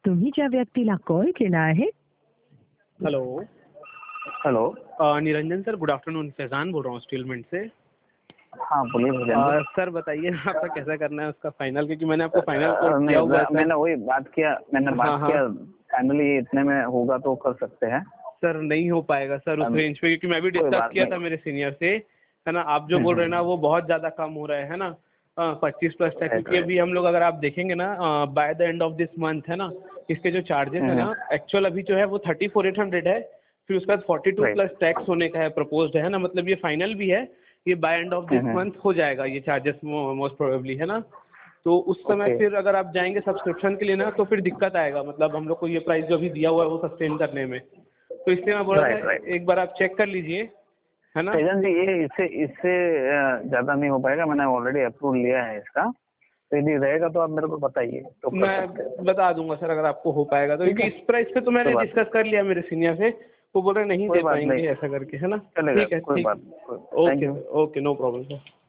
तुम्ही ज्या व्यक्तीला कॉल केला आहे. Hello. Hello. Niranjan sir, good afternoon. Faizan बोल रहा हूँ स्टील मिंट से. हाँ बोलिए भैया. सर बताइए आपका कैसा करना है उसका फाइनल, क्योंकि मैंने आपको फाइनल कोट किया हुआ है. मैंने वही बात किया, फाइनली इतने में होगा तो कर सकते हैं. सर नहीं हो पाएगा सर उस रेंज पे, क्योंकि मैं भी डिस्कस किया था मेरे सीनियर से, है ना. आप जो बोल रहे हैं ना वो बहुत ज्यादा कम हो रहा है ना. 25+ तक, क्योंकि अभी हम लोग अगर आप देखेंगे ना by the end of this month, है ना, इसके जो चार्जेस है ना एक्चुअल अभी जो है वो 34,800 है. फिर उसके बाद 42+ टैक्स होने का है प्रपोज्ड, है ना. मतलब ये फाइनल भी है, ये by end of this month हो जाएगा ये चार्जेस मोस्ट प्रोबेबली, है ना. तो उस समय फिर अगर आप जाएंगे सब्सक्रिप्शन के लिए ना तो फिर दिक्कत आएगा. मतलब हम लोग को ये प्राइस जो अभी दिया हुआ है वो सस्टेन करने में. तो इसलिए मैं बोल रहा था एक बार आप चेक कर लीजिए, है ना. तेजन जी, ये इससे ज्यादा नहीं हो पाएगा. मैंने ऑलरेडी अप्रूव लिया है इसका. तो यदि रहेगा तो आप मेरे को बताइए तो मैं बता दूंगा सर अगर आपको हो पाएगा तो. क्योंकि इस प्राइस पे तो मैंने डिस्कस कर लिया मेरे सीनियर से, वो बोल रहे नहीं दे पाएंगे ऐसा करके, है ना. ठीक है, ठीक. Okay okay, no problem sir.